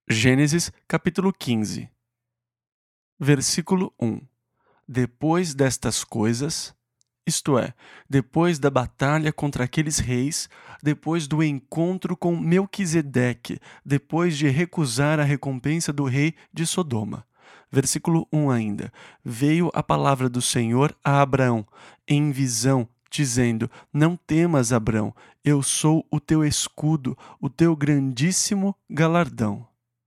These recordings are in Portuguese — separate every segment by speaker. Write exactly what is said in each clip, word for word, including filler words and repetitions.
Speaker 1: Gênesis capítulo quinze, versículo um. Depois destas coisas, isto é, depois da batalha contra aqueles reis, depois do encontro com Melquisedeque, depois de recusar a recompensa do rei de Sodoma. Versículo um ainda. Veio a palavra do Senhor a Abraão, em visão, dizendo: Não temas, Abraão, eu sou o teu escudo, o teu grandíssimo galardão.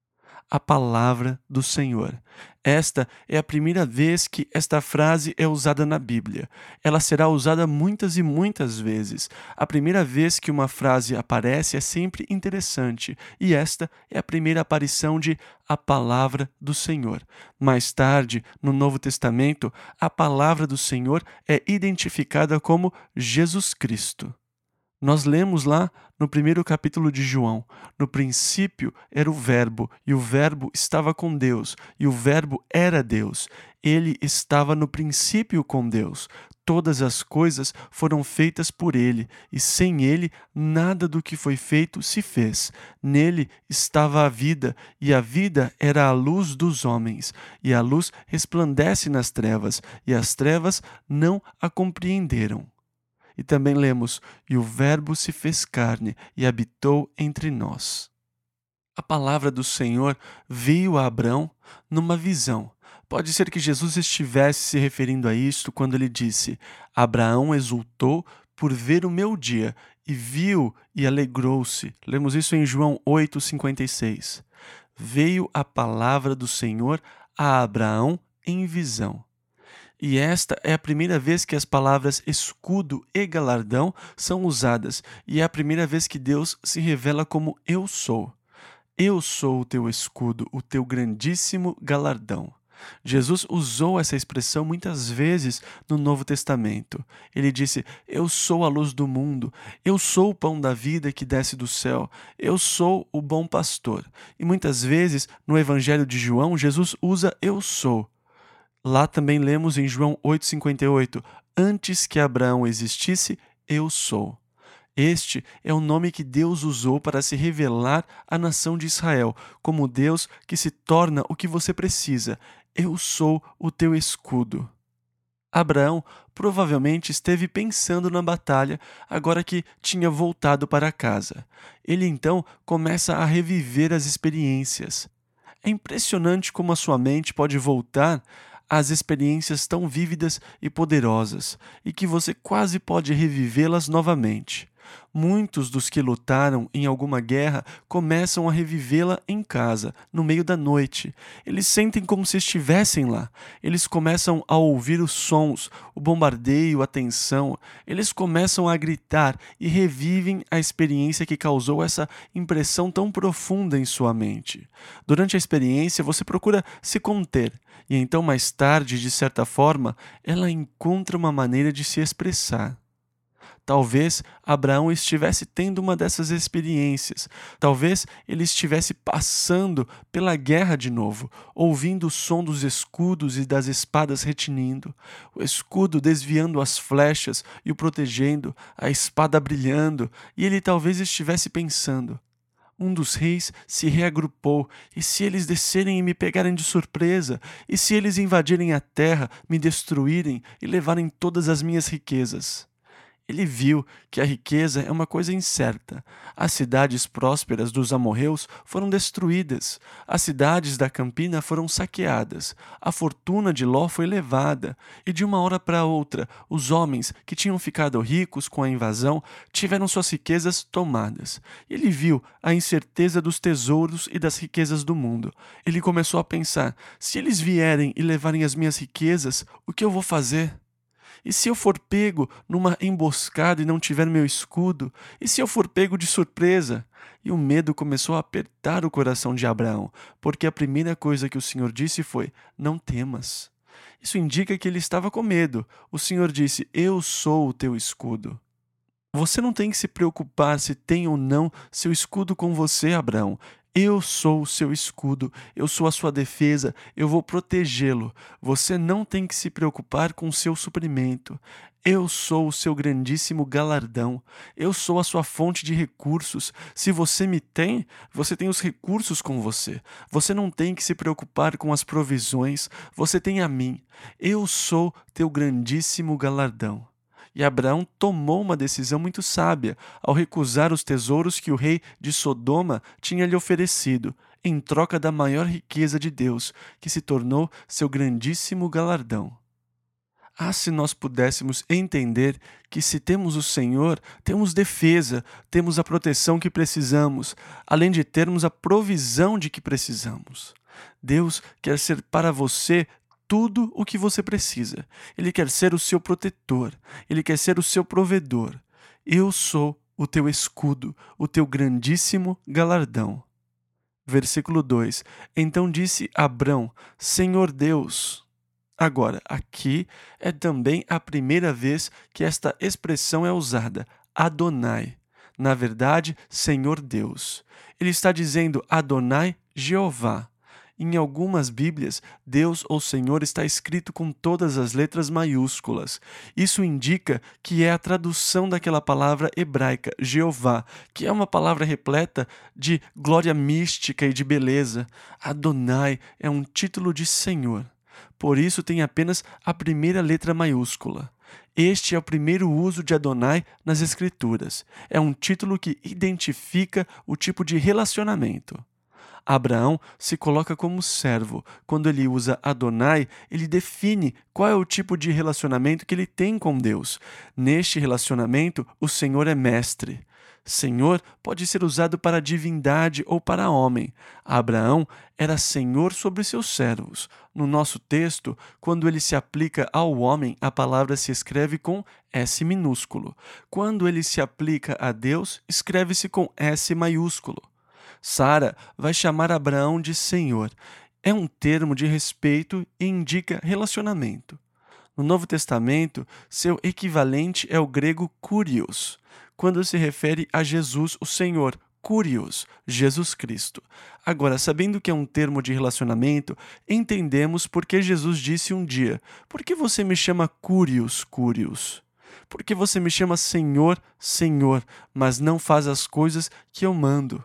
Speaker 1: A palavra do Senhor. Esta é a primeira vez que esta frase é usada na Bíblia. Ela será usada muitas e muitas vezes. A primeira vez que uma frase aparece é sempre interessante, e esta é a primeira aparição de a palavra do Senhor. Mais tarde, no Novo Testamento, a palavra do Senhor é identificada como Jesus Cristo. Nós lemos lá no primeiro capítulo de João: no princípio era o Verbo, e o Verbo estava com Deus, e o Verbo era Deus. Ele estava no princípio com Deus. Todas as coisas foram feitas por ele, e sem ele nada do que foi feito se fez. Nele estava a vida, e a vida era a luz dos homens. E a luz resplandece nas trevas, e as trevas não a compreenderam. E também lemos: e o Verbo se fez carne e habitou entre nós. A palavra do Senhor veio a Abraão numa visão. Pode ser que Jesus estivesse se referindo a isto quando ele disse: Abraão exultou por ver o meu dia, e viu e alegrou-se. Lemos isso em João oito, cinquenta e seis. Veio a palavra do Senhor a Abraão em visão. E esta é a primeira vez que as palavras escudo e galardão são usadas, e é a primeira vez que Deus se revela como Eu sou. Eu sou o teu escudo, o teu grandíssimo galardão. Jesus usou essa expressão muitas vezes no Novo Testamento. Ele disse: Eu sou a luz do mundo, eu sou o pão da vida que desce do céu, eu sou o bom pastor. E muitas vezes no Evangelho de João, Jesus usa Eu sou. Lá também lemos em João oito, cinquenta e oito: Antes que Abraão existisse, eu sou. Este é o nome que Deus usou para se revelar à nação de Israel, como Deus que se torna o que você precisa. Eu sou o teu escudo. Abraão provavelmente esteve pensando na batalha agora que tinha voltado para casa. Ele então começa a reviver as experiências. É impressionante como a sua mente pode voltar às experiências tão vívidas e poderosas, e que você quase pode revivê-las novamente. Muitos dos que lutaram em alguma guerra começam a revivê-la em casa, no meio da noite. Eles sentem como se estivessem lá. Eles começam a ouvir os sons, o bombardeio, a tensão. Eles começam a gritar e revivem a experiência que causou essa impressão tão profunda em sua mente. Durante a experiência, você procura se conter, e então mais tarde, de certa forma, ela encontra uma maneira de se expressar. Talvez Abraão estivesse tendo uma dessas experiências. Talvez ele estivesse passando pela guerra de novo, ouvindo o som dos escudos e das espadas retinindo, o escudo desviando as flechas e o protegendo, a espada brilhando, e ele talvez estivesse pensando: um dos reis se reagrupou, e se eles descerem e me pegarem de surpresa? E se eles invadirem a terra, me destruírem e levarem todas as minhas riquezas? Ele viu que a riqueza é uma coisa incerta. As cidades prósperas dos amorreus foram destruídas. As cidades da campina foram saqueadas. A fortuna de Ló foi levada. E de uma hora para outra, os homens que tinham ficado ricos com a invasão tiveram suas riquezas tomadas. Ele viu a incerteza dos tesouros e das riquezas do mundo. Ele começou a pensar: se eles vierem e levarem as minhas riquezas, o que eu vou fazer? E se eu for pego numa emboscada e não tiver meu escudo? E se eu for pego de surpresa? E o medo começou a apertar o coração de Abraão, porque a primeira coisa que o Senhor disse foi: não temas. Isso indica que ele estava com medo. O Senhor disse: eu sou o teu escudo. Você não tem que se preocupar se tem ou não seu escudo com você, Abraão. Eu sou o seu escudo, eu sou a sua defesa, eu vou protegê-lo. Você não tem que se preocupar com o seu suprimento. Eu sou o seu grandíssimo galardão. Eu sou a sua fonte de recursos. Se você me tem, você tem os recursos com você. Você não tem que se preocupar com as provisões. Você tem a mim. Eu sou teu grandíssimo galardão. E Abraão tomou uma decisão muito sábia ao recusar os tesouros que o rei de Sodoma tinha lhe oferecido, em troca da maior riqueza de Deus, que se tornou seu grandíssimo galardão. Ah, se nós pudéssemos entender que se temos o Senhor, temos defesa, temos a proteção que precisamos, além de termos a provisão de que precisamos. Deus quer ser para você tudo o que você precisa. Ele quer ser o seu protetor. Ele quer ser o seu provedor. Eu sou o teu escudo, o teu grandíssimo galardão. Versículo dois. Então disse Abrão, Senhor Deus. Agora, aqui é também a primeira vez que esta expressão é usada, Adonai. Na verdade, Senhor Deus. Ele está dizendo Adonai Jeová. Em algumas Bíblias, Deus ou Senhor está escrito com todas as letras maiúsculas. Isso indica que é a tradução daquela palavra hebraica, Jeová, que é uma palavra repleta de glória mística e de beleza. Adonai é um título de Senhor. Por isso tem apenas a primeira letra maiúscula. Este é o primeiro uso de Adonai nas Escrituras. É um título que identifica o tipo de relacionamento. Abraão se coloca como servo. Quando ele usa Adonai, ele define qual é o tipo de relacionamento que ele tem com Deus. Neste relacionamento, o Senhor é mestre. Senhor pode ser usado para divindade ou para homem. Abraão era senhor sobre seus servos. No nosso texto, quando ele se aplica ao homem, a palavra se escreve com S minúsculo. Quando ele se aplica a Deus, escreve-se com S maiúsculo. Sara vai chamar Abraão de Senhor. É um termo de respeito e indica relacionamento. No Novo Testamento, seu equivalente é o grego kurios, quando se refere a Jesus, o Senhor, kurios, Jesus Cristo. Agora, sabendo que é um termo de relacionamento, entendemos por que Jesus disse um dia: por que você me chama kurios, kurios? Por que você me chama Senhor, Senhor, mas não faz as coisas que eu mando?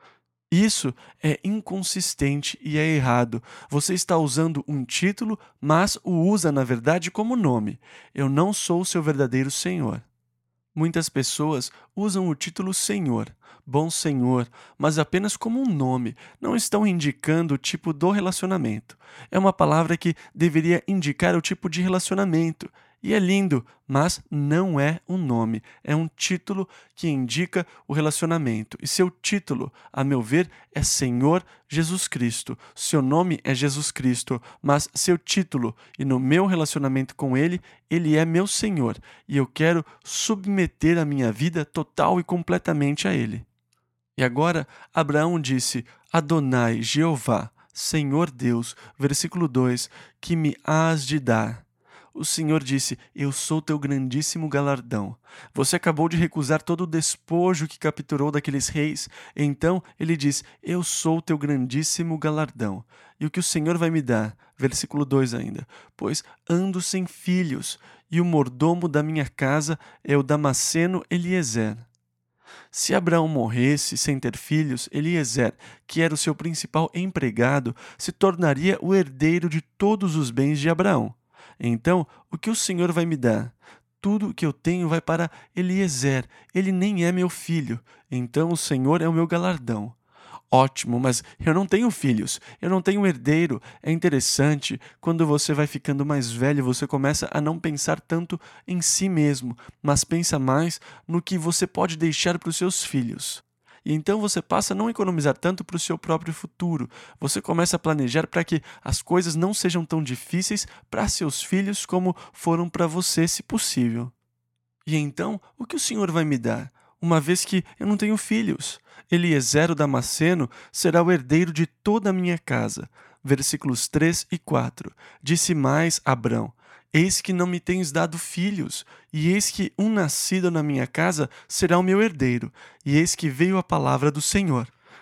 Speaker 1: Isso é inconsistente e é errado. Você está usando um título, mas o usa, na verdade, como nome. Eu não sou o seu verdadeiro Senhor. Muitas pessoas usam o título Senhor, bom Senhor, mas apenas como um nome, não estão indicando o tipo do relacionamento. É uma palavra que deveria indicar o tipo de relacionamento. E é lindo, mas não é um nome, é um título que indica o relacionamento. E seu título, a meu ver, é Senhor Jesus Cristo. Seu nome é Jesus Cristo, mas seu título e no meu relacionamento com Ele, Ele é meu Senhor. E eu quero submeter a minha vida total e completamente a Ele. E agora, Abraão disse, Adonai, Jeová, Senhor Deus, versículo dois, que me hás de dar. O Senhor disse, eu sou teu grandíssimo galardão. Você acabou de recusar todo o despojo que capturou daqueles reis. Então ele diz, eu sou teu grandíssimo galardão. E o que o Senhor vai me dar? Versículo dois ainda. Pois ando sem filhos, e o mordomo da minha casa é o Damasceno Eliezer. Se Abraão morresse sem ter filhos, Eliezer, que era o seu principal empregado, se tornaria o herdeiro de todos os bens de Abraão. Então, o que o Senhor vai me dar? Tudo o que eu tenho vai para Eliezer. Ele nem é meu filho. Então, o Senhor é o meu galardão. Ótimo, mas eu não tenho filhos. Eu não tenho herdeiro. É interessante, quando você vai ficando mais velho, você começa a não pensar tanto em si mesmo, mas pensa mais no que você pode deixar para os seus filhos. E então você passa a não economizar tanto para o seu próprio futuro. Você começa a planejar para que as coisas não sejam tão difíceis para seus filhos como foram para você, se possível. E então, o que o Senhor vai me dar? Uma vez que eu não tenho filhos. Eliezer o Damasceno será o herdeiro de toda a minha casa. Versículos três e quatro. Disse mais Abrão, eis que não me tens dado filhos, e eis que um nascido na minha casa será o meu herdeiro, e eis que veio a palavra do Senhor.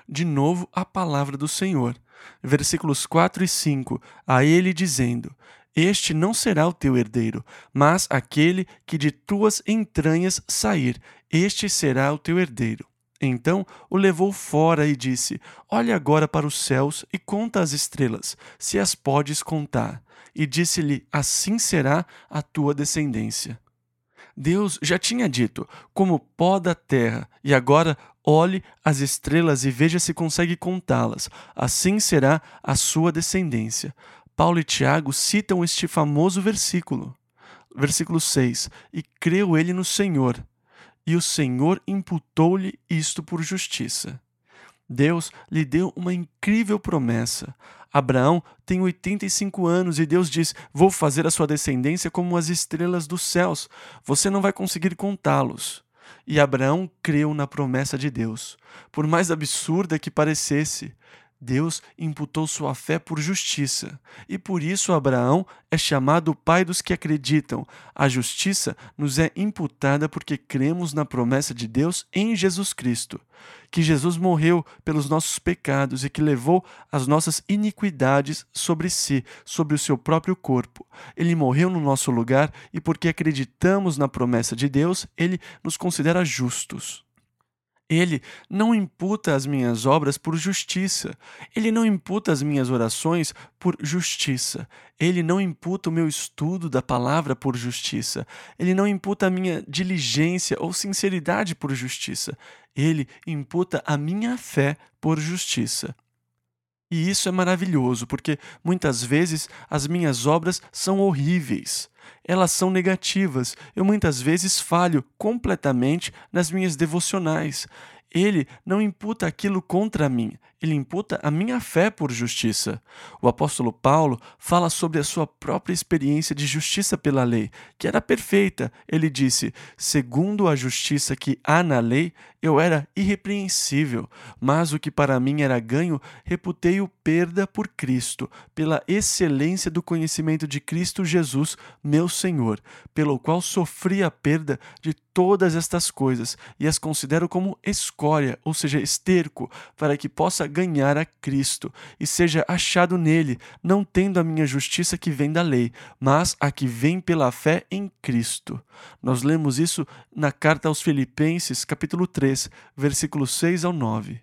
Speaker 1: de novo a palavra do Senhor. Versículos quatro e cinco, a ele dizendo: Este não será o teu herdeiro, mas aquele que de tuas entranhas sair, este será o teu herdeiro. Então o levou fora e disse: Olha agora para os céus e conta as estrelas, se as podes contar. E disse-lhe: Assim será a tua descendência. Deus já tinha dito: Como pó da terra, e agora olhe as estrelas e veja se consegue contá-las. Assim será a sua descendência. Paulo e Tiago citam este famoso versículo. Versículo seis: E creu ele no Senhor, e o Senhor imputou-lhe isto por justiça. Deus lhe deu uma incrível promessa. Abraão tem oitenta e cinco anos e Deus diz: Vou fazer a sua descendência como as estrelas dos céus. Você não vai conseguir contá-los. E Abraão creu na promessa de Deus. Por mais absurda que parecesse, Deus imputou sua fé por justiça, e por isso Abraão é chamado o pai dos que acreditam. A justiça nos é imputada porque cremos na promessa de Deus em Jesus Cristo, que Jesus morreu pelos nossos pecados e que levou as nossas iniquidades sobre si, sobre o seu próprio corpo. Ele morreu no nosso lugar e porque acreditamos na promessa de Deus, ele nos considera justos. Ele não imputa as minhas obras por justiça. Ele não imputa as minhas orações por justiça. Ele não imputa o meu estudo da palavra por justiça. Ele não imputa a minha diligência ou sinceridade por justiça. Ele imputa a minha fé por justiça. E isso é maravilhoso, porque muitas vezes as minhas obras são horríveis. Elas são negativas. Eu muitas vezes falho completamente nas minhas devocionais. Ele não imputa aquilo contra mim, ele imputa a minha fé por justiça. O apóstolo Paulo fala sobre a sua própria experiência de justiça pela lei, que era perfeita. Ele disse: segundo a justiça que há na lei, eu era irrepreensível, mas o que para mim era ganho, reputei-o perda por Cristo, pela excelência do conhecimento de Cristo Jesus, meu Senhor, pelo qual sofri a perda de todas estas coisas e as considero como escória, ou seja, esterco, para que possa ganhar a Cristo e seja achado nele, não tendo a minha justiça que vem da lei, mas a que vem pela fé em Cristo. Nós lemos isso na carta aos Filipenses, capítulo três, versículos seis ao nove.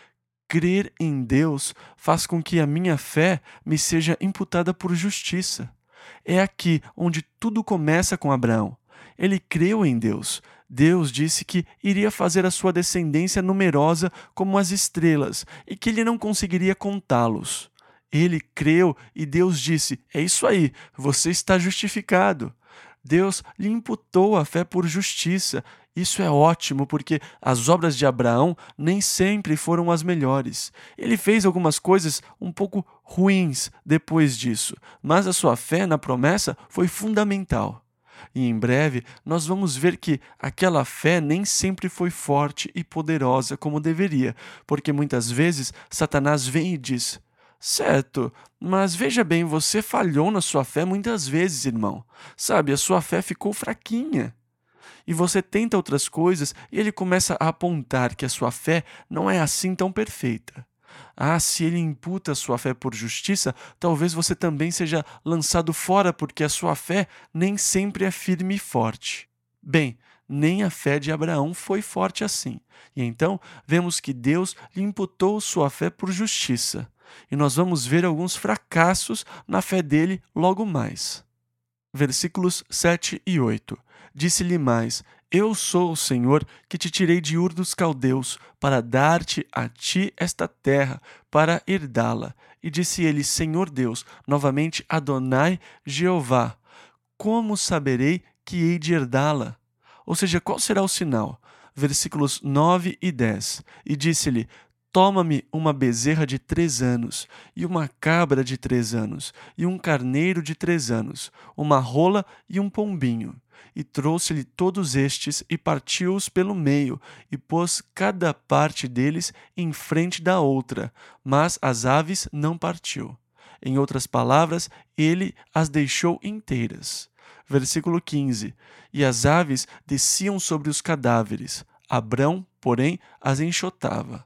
Speaker 1: Crer em Deus faz com que a minha fé me seja imputada por justiça. É aqui onde tudo começa com Abraão. Ele creu em Deus. Deus disse que iria fazer a sua descendência numerosa como as estrelas e que ele não conseguiria contá-los. Ele creu e Deus disse: é isso aí, você está justificado. Deus lhe imputou a fé por justiça. Isso é ótimo, porque as obras de Abraão nem sempre foram as melhores. Ele fez algumas coisas um pouco ruins depois disso, mas a sua fé na promessa foi fundamental. E em breve nós vamos ver que aquela fé nem sempre foi forte e poderosa como deveria, porque muitas vezes Satanás vem e diz: certo, mas veja bem, você falhou na sua fé muitas vezes, irmão. Sabe, a sua fé ficou fraquinha. E você tenta outras coisas e ele começa a apontar que a sua fé não é assim tão perfeita. Ah, se ele imputa a sua fé por justiça, talvez você também seja lançado fora porque a sua fé nem sempre é firme e forte. Bem, nem a fé de Abraão foi forte assim. E então vemos que Deus lhe imputou sua fé por justiça. E nós vamos ver alguns fracassos na fé dele logo mais. Versículos sete e oito. Disse-lhe mais: Eu sou o Senhor que te tirei de Ur dos Caldeus, para dar-te a ti esta terra, para herdá-la. E disse ele: Senhor Deus, novamente Adonai Jeová, como saberei que hei de herdá-la? Ou seja, qual será o sinal? Versículos nove e dez. E disse-lhe: Toma-me uma bezerra de três anos, e uma cabra de três anos, e um carneiro de três anos, uma rola e um pombinho. E trouxe-lhe todos estes, e partiu-os pelo meio, e pôs cada parte deles em frente da outra, mas as aves não partiu. Em outras palavras, ele as deixou inteiras. Versículo quinze. E as aves desciam sobre os cadáveres, Abrão, porém, as enxotava.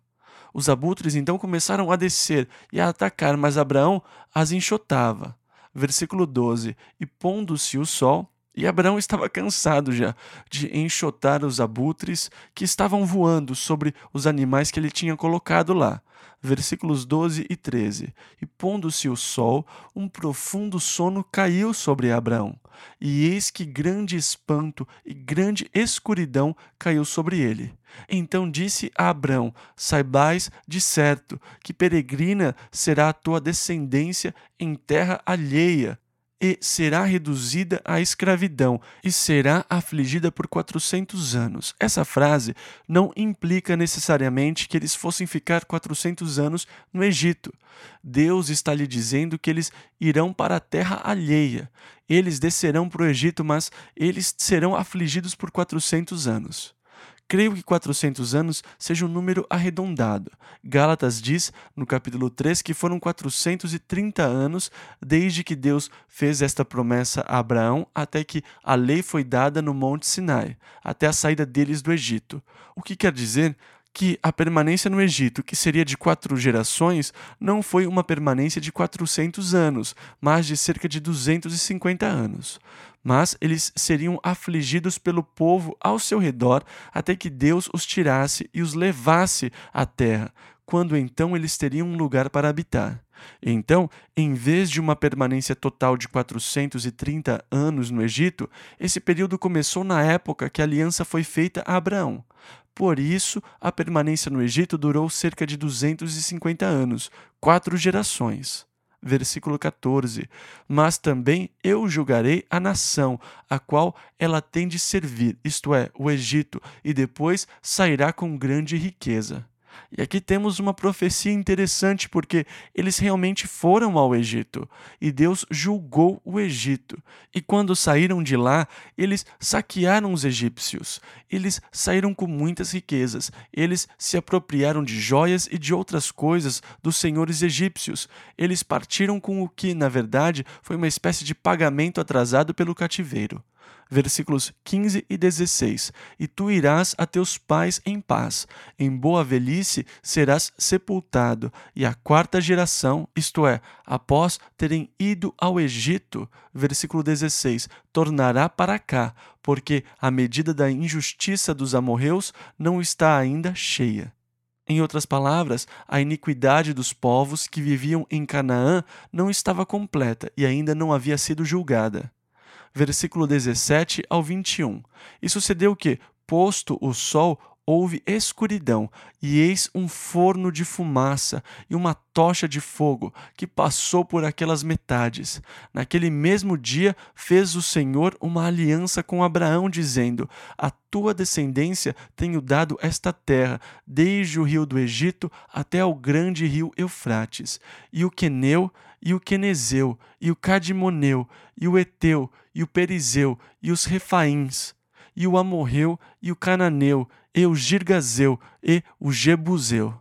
Speaker 1: Os abutres então começaram a descer e a atacar, mas Abraão as enxotava. Versículo doze. E pondo-se o sol, e Abraão estava cansado já de enxotar os abutres que estavam voando sobre os animais que ele tinha colocado lá. Versículos doze e treze. E pondo-se o sol, um profundo sono caiu sobre Abraão. E eis que grande espanto e grande escuridão caiu sobre ele. Então disse a Abrão: saibais de certo que peregrina será a tua descendência em terra alheia, e será reduzida à escravidão, e será afligida por quatrocentos anos. Essa frase não implica necessariamente que eles fossem ficar quatrocentos anos no Egito. Deus está lhe dizendo que eles irão para a terra alheia. Eles descerão para o Egito, mas eles serão afligidos por quatrocentos anos. Creio que quatrocentos anos seja um número arredondado. Gálatas diz, no capítulo três, que foram quatrocentos e trinta anos desde que Deus fez esta promessa a Abraão até que a lei foi dada no Monte Sinai, até a saída deles do Egito. O que quer dizer que a permanência no Egito, que seria de quatro gerações, não foi uma permanência de quatrocentos anos, mas de cerca de duzentos e cinquenta anos. Mas eles seriam afligidos pelo povo ao seu redor até que Deus os tirasse e os levasse à terra, quando então eles teriam um lugar para habitar. Então, em vez de uma permanência total de quatrocentos e trinta anos no Egito, esse período começou na época que a aliança foi feita a Abraão. Por isso, a permanência no Egito durou cerca de duzentos e cinquenta anos, quatro gerações. Versículo quatorze. Mas também eu julgarei a nação, a qual ela tem de servir, isto é, o Egito, e depois sairá com grande riqueza. E aqui temos uma profecia interessante, porque eles realmente foram ao Egito, e Deus julgou o Egito. E quando saíram de lá, eles saquearam os egípcios. Eles saíram com muitas riquezas. Eles se apropriaram de joias e de outras coisas dos senhores egípcios. Eles partiram com o que, na verdade, foi uma espécie de pagamento atrasado pelo cativeiro. Versículos quinze e dezesseis. E tu irás a teus pais em paz, em boa velhice serás sepultado, e a quarta geração, isto é, após terem ido ao Egito, versículo dezesseis, tornará para cá, porque a medida da injustiça dos amorreus não está ainda cheia. Em outras palavras, a iniquidade dos povos que viviam em Canaã não estava completa e ainda não havia sido julgada. Versículo dezessete ao vinte e um. E sucedeu que, posto o sol, houve escuridão, e eis um forno de fumaça e uma tocha de fogo que passou por aquelas metades. Naquele mesmo dia fez o Senhor uma aliança com Abraão, dizendo: a tua descendência tenho dado esta terra, desde o rio do Egito até ao grande rio Eufrates, e o Queneu, e o Quenezeu, e o Cadimoneu, e o Eteu, e o Perizeu, e os Refaíns, e o Amorreu, e o Cananeu, e o Girgazeu, e o Jebuseu.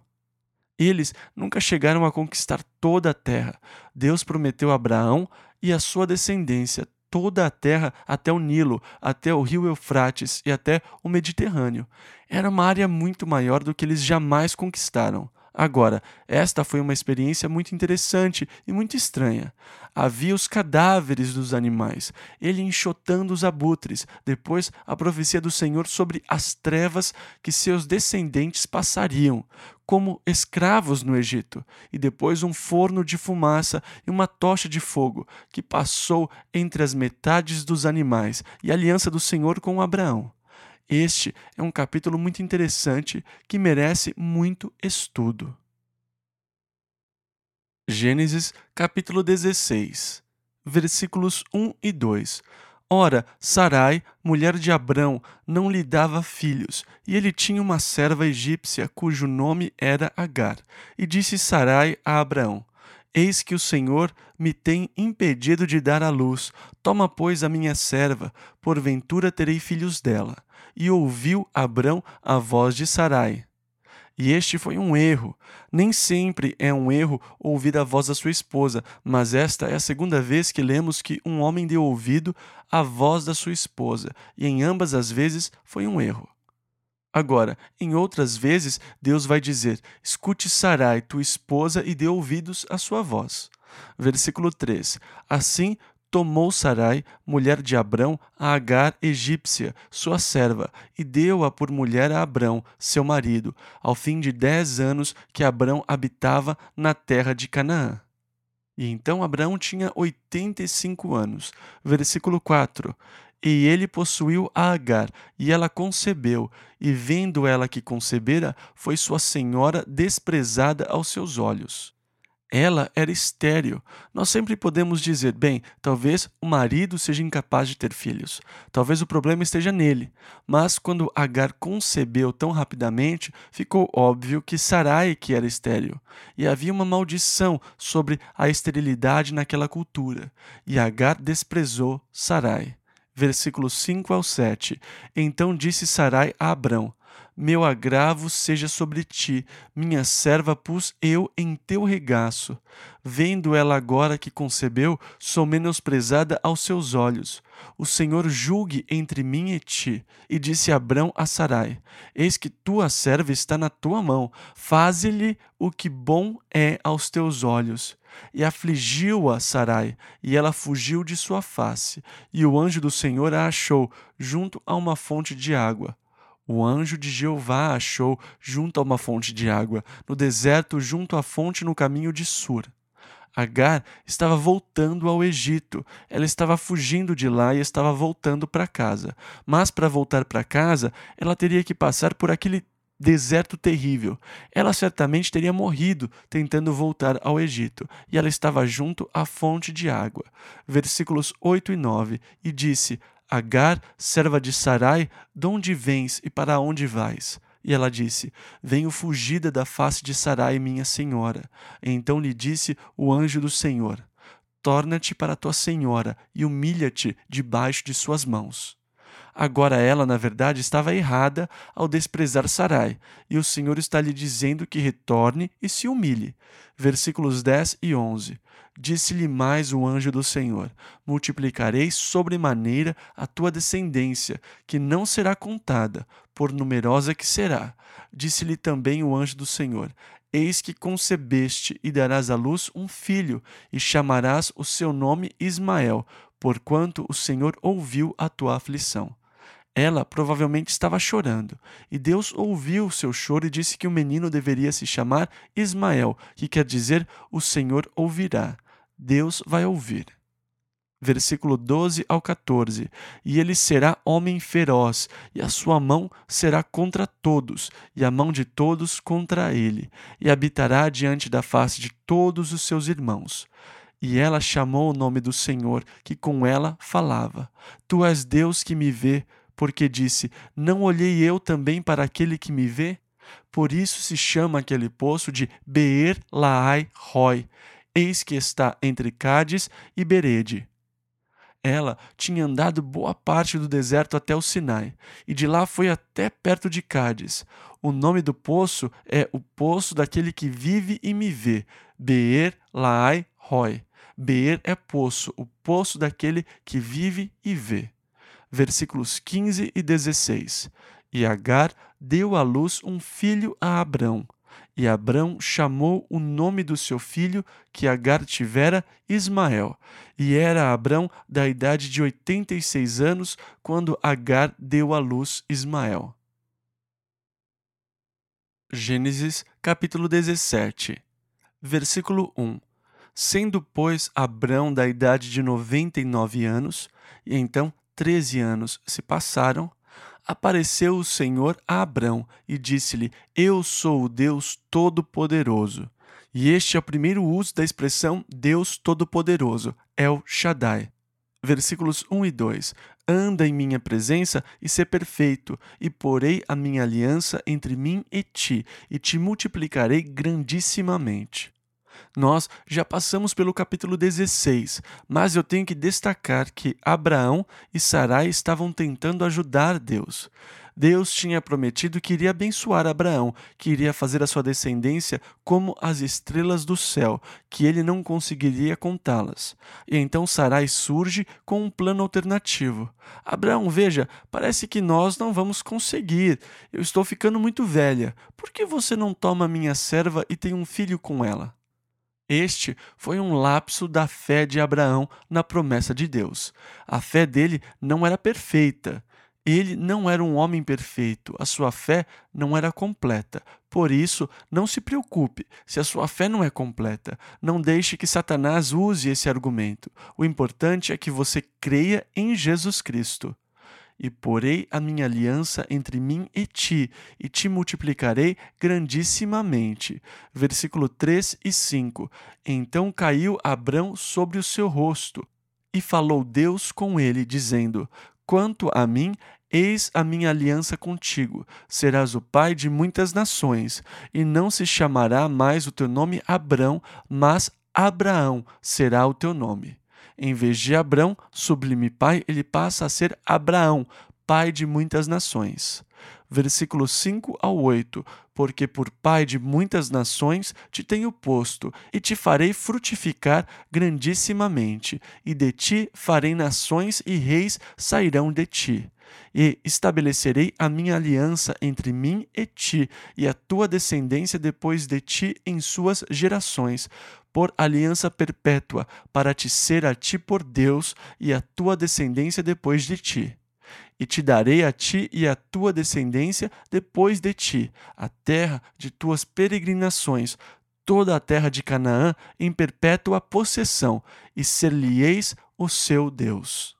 Speaker 1: Eles nunca chegaram a conquistar toda a terra. Deus prometeu a Abraão e a sua descendência toda a terra até o Nilo, até o rio Eufrates e até o Mediterrâneo. Era uma área muito maior do que eles jamais conquistaram. Agora, esta foi uma experiência muito interessante e muito estranha. Havia os cadáveres dos animais, ele enxotando os abutres, depois a profecia do Senhor sobre as trevas que seus descendentes passariam, como escravos no Egito, e depois um forno de fumaça e uma tocha de fogo, que passou entre as metades dos animais, e a aliança do Senhor com Abraão. Este é um capítulo muito interessante que merece muito estudo. Gênesis, capítulo dezesseis, versículos um e dois. Ora, Sarai, mulher de Abrão, não lhe dava filhos, e ele tinha uma serva egípcia, cujo nome era Agar. E disse Sarai a Abrão: Eis que o Senhor me tem impedido de dar à luz. Toma, pois, a minha serva, porventura terei filhos dela. E ouviu Abrão a voz de Sarai. E este foi um erro. Nem sempre é um erro ouvir a voz da sua esposa, mas esta é a segunda vez que lemos que um homem deu ouvido à voz da sua esposa, e em ambas as vezes foi um erro. Agora, em outras vezes, Deus vai dizer: escute Sarai, tua esposa, e dê ouvidos à sua voz. Versículo três. Assim tomou Sarai, mulher de Abrão, a Agar egípcia, sua serva, e deu-a por mulher a Abrão, seu marido, ao fim de dez anos que Abrão habitava na terra de Canaã. E então Abraão tinha oitenta e cinco anos. Versículo quatro. E ele possuiu a Agar, e ela concebeu, e vendo ela que concebera, foi sua senhora desprezada aos seus olhos. Ela era estéril. Nós sempre podemos dizer, bem, talvez o marido seja incapaz de ter filhos. Talvez o problema esteja nele. Mas quando Agar concebeu tão rapidamente, ficou óbvio que Sarai que era estéril. E havia uma maldição sobre a esterilidade naquela cultura. E Agar desprezou Sarai. Versículos cinco ao sete. Então disse Sarai a Abrão: meu agravo seja sobre ti, minha serva pus eu em teu regaço. Vendo ela agora que concebeu, sou menosprezada aos seus olhos. O Senhor julgue entre mim e ti. E disse Abrão a Sarai: eis que tua serva está na tua mão, faze-lhe o que bom é aos teus olhos. E afligiu-a Sarai, e ela fugiu de sua face. E o anjo do Senhor a achou junto a uma fonte de água. O anjo de Jeová a achou junto a uma fonte de água, no deserto junto à fonte no caminho de Sur. Agar estava voltando ao Egito. Ela estava fugindo de lá e estava voltando para casa. Mas para voltar para casa, ela teria que passar por aquele deserto terrível. Ela certamente teria morrido tentando voltar ao Egito, e ela estava junto à fonte de água. Versículos oito e nove. E disse: Agar, serva de Sarai, de onde vens e para onde vais? E ela disse: venho fugida da face de Sarai, minha senhora. E então lhe disse o anjo do Senhor: torna-te para tua senhora e humilha-te debaixo de suas mãos. Agora ela, na verdade, estava errada ao desprezar Sarai, e o Senhor está lhe dizendo que retorne e se humilhe. Versículos dez e onze. Disse-lhe mais o anjo do Senhor: multiplicarei sobremaneira a tua descendência, que não será contada, por numerosa que será. Disse-lhe também o anjo do Senhor: eis que concebeste e darás à luz um filho, e chamarás o seu nome Ismael, porquanto o Senhor ouviu a tua aflição. Ela provavelmente estava chorando, e Deus ouviu o seu choro e disse que o menino deveria se chamar Ismael, que quer dizer o Senhor ouvirá. Deus vai ouvir. Versículo doze ao quatorze. E ele será homem feroz, e a sua mão será contra todos, e a mão de todos contra ele, e habitará diante da face de todos os seus irmãos. E ela chamou o nome do Senhor, que com ela falava: tu és Deus que me vê, porque disse: não olhei eu também para aquele que me vê? Por isso se chama aquele poço de Beer Lahai Roi. Eis que está entre Cádiz e Berede. Ela tinha andado boa parte do deserto até o Sinai, e de lá foi até perto de Cádiz. O nome do poço é o poço daquele que vive e me vê, Beer Lahai Roi. Beer é poço, o poço daquele que vive e vê. Versículos quinze e dezesseis. E Agar deu à luz um filho a Abrão. E Abrão chamou o nome do seu filho que Agar tivera Ismael. E era Abrão da idade de oitenta e seis anos quando Agar deu à luz Ismael. Gênesis capítulo dezessete, versículo um. Sendo, pois, Abrão da idade de noventa e nove anos, e então treze anos se passaram, apareceu o Senhor a Abrão e disse-lhe: eu sou o Deus Todo-Poderoso. E este é o primeiro uso da expressão Deus Todo-Poderoso, El Shaddai. Versículos um e dois. Anda em minha presença e sê perfeito, e porei a minha aliança entre mim e ti, e te multiplicarei grandissimamente. Nós já passamos pelo capítulo dezesseis, mas eu tenho que destacar que Abraão e Sarai estavam tentando ajudar Deus. Deus tinha prometido que iria abençoar Abraão, que iria fazer a sua descendência como as estrelas do céu, que ele não conseguiria contá-las. E então Sarai surge com um plano alternativo. Abraão, veja, parece que nós não vamos conseguir. Eu estou ficando muito velha. Por que você não toma minha serva e tem um filho com ela? Este foi um lapso da fé de Abraão na promessa de Deus. A fé dele não era perfeita. Ele não era um homem perfeito, a sua fé não era completa. Por isso, não se preocupe se a sua fé não é completa. Não deixe que Satanás use esse argumento. O importante é que você creia em Jesus Cristo. E porei a minha aliança entre mim e ti, e te multiplicarei grandissimamente. Versículo três e cinco. Então caiu Abrão sobre o seu rosto, e falou Deus com ele, dizendo: Quanto a mim, eis a minha aliança contigo. Serás o pai de muitas nações, e não se chamará mais o teu nome Abrão, mas Abraão será o teu nome. Em vez de Abrão, sublime pai, ele passa a ser Abraão, pai de muitas nações. Versículos cinco ao oito. Porque por pai de muitas nações te tenho posto, e te farei frutificar grandissimamente, e de ti farei nações e reis sairão de ti. E estabelecerei a minha aliança entre mim e ti, e a tua descendência depois de ti em suas gerações, por aliança perpétua, para te ser a ti por Deus, e a tua descendência depois de ti. E te darei a ti e a tua descendência depois de ti, a terra de tuas peregrinações, toda a terra de Canaã em perpétua possessão, e ser-lhe-eis o seu Deus.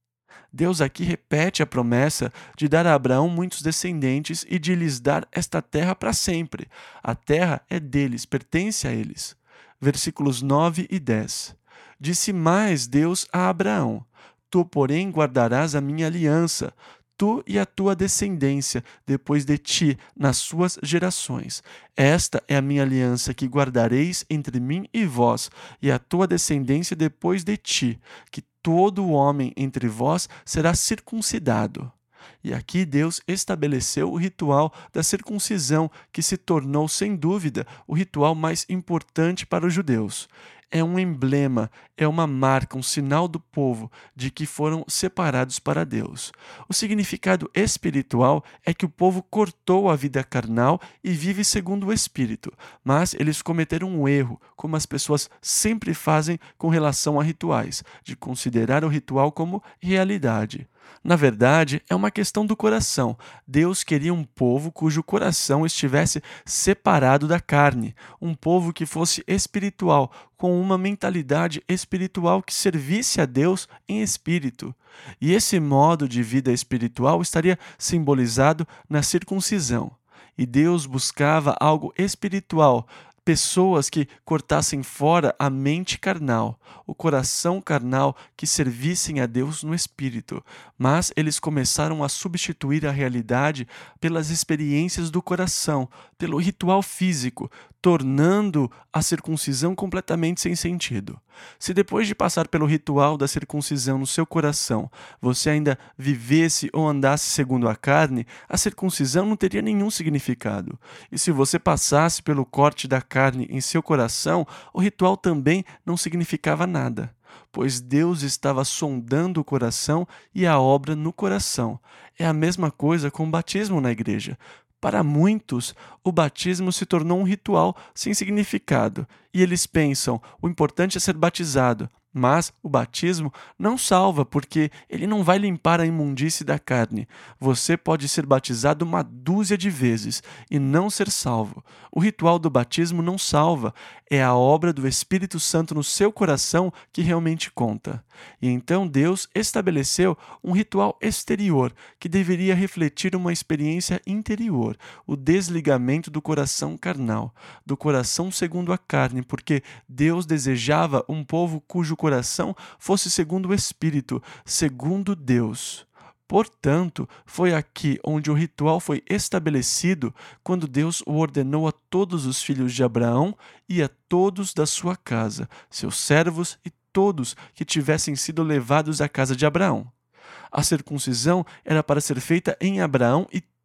Speaker 1: Deus aqui repete a promessa de dar a Abraão muitos descendentes e de lhes dar esta terra para sempre. A terra é deles, pertence a eles. Versículos nove e dez. Disse mais Deus a Abraão: Tu, porém, guardarás a minha aliança, tu e a tua descendência, depois de ti, nas suas gerações. Esta é a minha aliança que guardareis entre mim e vós, e a tua descendência depois de ti, que todo homem entre vós será circuncidado. E aqui Deus estabeleceu o ritual da circuncisão, que se tornou, sem dúvida, o ritual mais importante para os judeus. É um emblema, é uma marca, um sinal do povo de que foram separados para Deus. O significado espiritual é que o povo cortou a vida carnal e vive segundo o Espírito, mas eles cometeram um erro, como as pessoas sempre fazem com relação a rituais, de considerar o ritual como realidade. Na verdade, é uma questão do coração. Deus queria um povo cujo coração estivesse separado da carne, um povo que fosse espiritual, com uma mentalidade espiritual que servisse a Deus em espírito. E esse modo de vida espiritual estaria simbolizado na circuncisão. E Deus buscava algo espiritual, pessoas que cortassem fora a mente carnal, o coração carnal, que servissem a Deus no espírito. Mas eles começaram a substituir a realidade pelas experiências do coração, pelo ritual físico, tornando a circuncisão completamente sem sentido. Se depois de passar pelo ritual da circuncisão no seu coração, você ainda vivesse ou andasse segundo a carne, a circuncisão não teria nenhum significado. E se você passasse pelo corte da carne em seu coração, o ritual também não significava nada, pois Deus estava sondando o coração e a obra no coração. É a mesma coisa com o batismo na igreja. Para muitos, o batismo se tornou um ritual sem significado, e eles pensam: o importante é ser batizado. Mas o batismo não salva, porque ele não vai limpar a imundície da carne. Você pode ser batizado uma dúzia de vezes e não ser salvo. O ritual do batismo não salva. É a obra do Espírito Santo no seu coração que realmente conta. E então Deus estabeleceu um ritual exterior que deveria refletir uma experiência interior, o desligamento do coração carnal, do coração segundo a carne, porque Deus desejava um povo cujo coração fosse segundo o Espírito, segundo Deus. Portanto, foi aqui onde o ritual foi estabelecido, quando Deus o ordenou a todos os filhos de Abraão e a todos da sua casa, seus servos e todos que tivessem sido levados à casa de Abraão. A circuncisão era para ser feita em Abraão e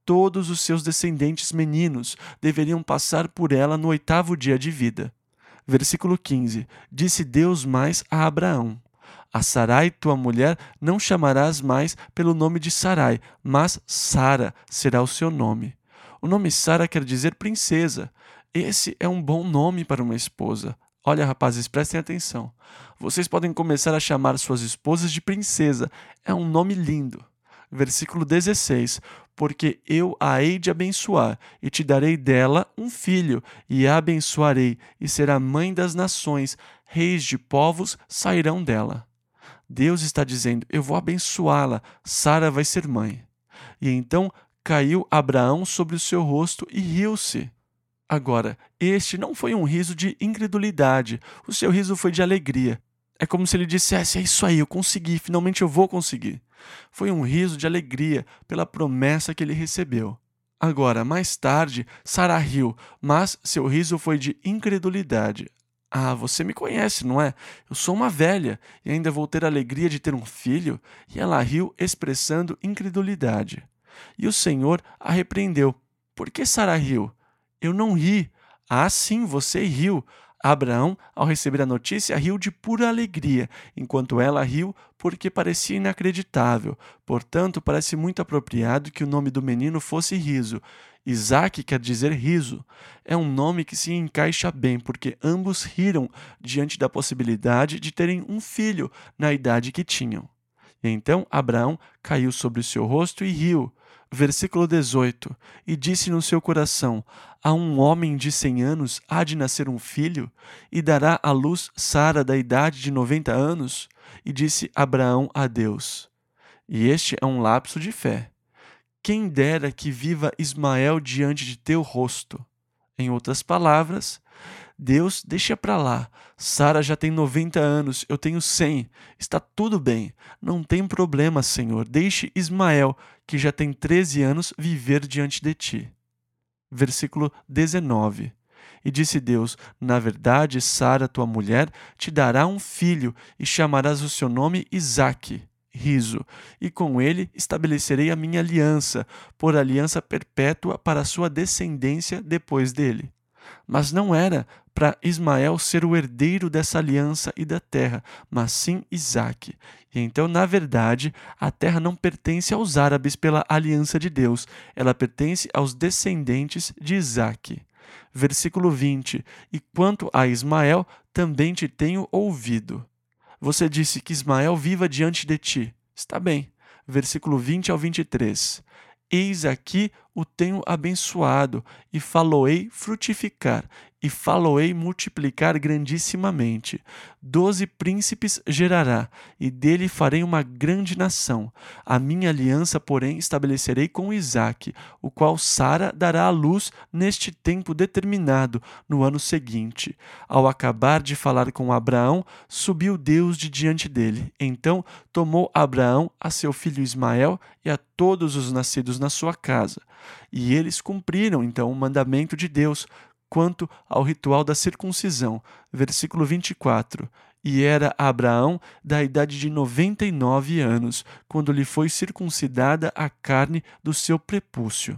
Speaker 1: todos os seus descendentes meninos deveriam passar por ela no oitavo dia de vida. Versículo quinze. Disse Deus mais a Abraão: A Sarai, tua mulher, não chamarás mais pelo nome de Sarai, mas Sara será o seu nome. O nome Sara quer dizer princesa. Esse é um bom nome para uma esposa. Olha, rapazes, prestem atenção. Vocês podem começar a chamar suas esposas de princesa. É um nome lindo. Versículo dezesseis. Porque eu a hei de abençoar, e te darei dela um filho, e a abençoarei, e será mãe das nações, reis de povos sairão dela. Deus está dizendo: eu vou abençoá-la, Sara vai ser mãe. E então caiu Abraão sobre o seu rosto e riu-se. Agora, este não foi um riso de incredulidade, o seu riso foi de alegria. É como se ele dissesse: é isso aí, eu consegui, finalmente eu vou conseguir. Foi um riso de alegria pela promessa que ele recebeu. Agora, mais tarde, Sara riu, mas seu riso foi de incredulidade. Ah, você me conhece, não é? Eu sou uma velha e ainda vou ter a alegria de ter um filho? E ela riu, expressando incredulidade. E o Senhor a repreendeu. Por que Sara riu? Eu não ri. Ah, sim, você riu. Abraão, ao receber a notícia, riu de pura alegria, enquanto ela riu porque parecia inacreditável. Portanto, parece muito apropriado que o nome do menino fosse Riso. Isaque quer dizer riso. É um nome que se encaixa bem, porque ambos riram diante da possibilidade de terem um filho na idade que tinham. E então Abraão caiu sobre o seu rosto e riu. Versículo dezoito. E disse no seu coração: a um homem de cem anos há de nascer um filho, e dará à luz Sara da idade de noventa anos? E disse Abraão a Deus. E este é um lapso de fé. Quem dera que viva Ismael diante de teu rosto. Em outras palavras, Deus, deixa pra lá. Sara já tem noventa anos, eu tenho cem. Está tudo bem. Não tem problema, Senhor. Deixe Ismael, que já tem treze anos, viver diante de ti. Versículo dezenove. E disse Deus: na verdade, Sara, tua mulher, te dará um filho, e chamarás o seu nome Isaque, riso, e com ele estabelecerei a minha aliança, por aliança perpétua para a sua descendência depois dele. Mas não era para Ismael ser o herdeiro dessa aliança e da terra, mas sim Isaque. E então, na verdade, a terra não pertence aos árabes pela aliança de Deus, ela pertence aos descendentes de Isaque. Versículo vinte. E quanto a Ismael, também te tenho ouvido. Você disse que Ismael viva diante de ti. Está bem. Versículo vinte ao vinte e três. Eis aqui o tenho abençoado, e faloei frutificar, e faloei multiplicar grandissimamente. Doze príncipes gerará, e dele farei uma grande nação. A minha aliança, porém, estabelecerei com Isaque, o qual Sara dará à luz neste tempo determinado, no ano seguinte. Ao acabar de falar com Abraão, subiu Deus de diante dele. Então tomou Abraão a seu filho Ismael e a todos os nascidos na sua casa. E eles cumpriram, então, o mandamento de Deus quanto ao ritual da circuncisão. Versículo vinte e quatro. E era Abraão da idade de noventa e nove anos, quando lhe foi circuncidada a carne do seu prepúcio.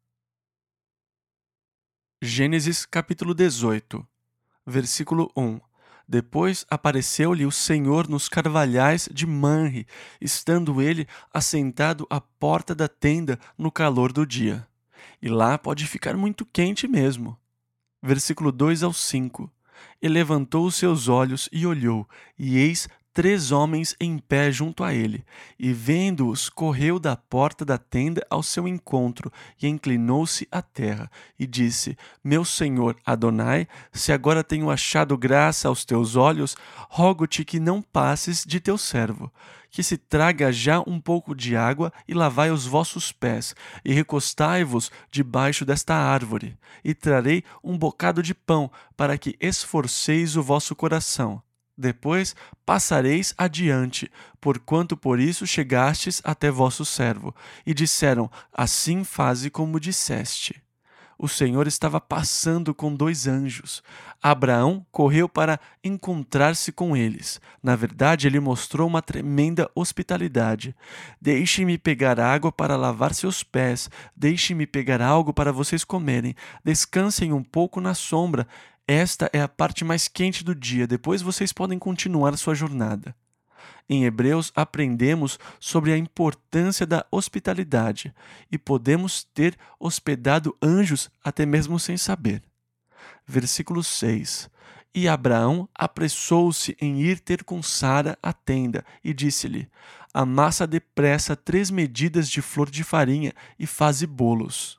Speaker 1: Gênesis capítulo dezoito, versículo um. Depois apareceu-lhe o Senhor nos carvalhais de Manre, estando ele assentado à porta da tenda no calor do dia. E lá pode ficar muito quente mesmo. Versículo dois ao cinco. E levantou os seus olhos e olhou, e eis três homens em pé junto a ele. E vendo-os, correu da porta da tenda ao seu encontro, e inclinou-se à terra, e disse: Meu senhor Adonai, se agora tenho achado graça aos teus olhos, rogo-te que não passes de teu servo. Que se traga já um pouco de água, e lavai os vossos pés, e recostai-vos debaixo desta árvore, e trarei um bocado de pão, para que esforceis o vosso coração. Depois passareis adiante, porquanto por isso chegastes até vosso servo. E disseram: Assim faze como disseste. o Senhor estava passando com dois anjos. Abraão correu para encontrar-se com eles. Na verdade, ele mostrou uma tremenda hospitalidade. Deixe-me pegar água para lavar seus pés. Deixe-me pegar algo para vocês comerem. Descansem um pouco na sombra. Esta é a parte mais quente do dia. Depois vocês podem continuar sua jornada. Em Hebreus, aprendemos sobre a importância da hospitalidade e podemos ter hospedado anjos até mesmo sem saber. Versículo seis. E Abraão apressou-se em ir ter com Sara à tenda e disse-lhe: amassa depressa três medidas de flor de farinha e faze bolos.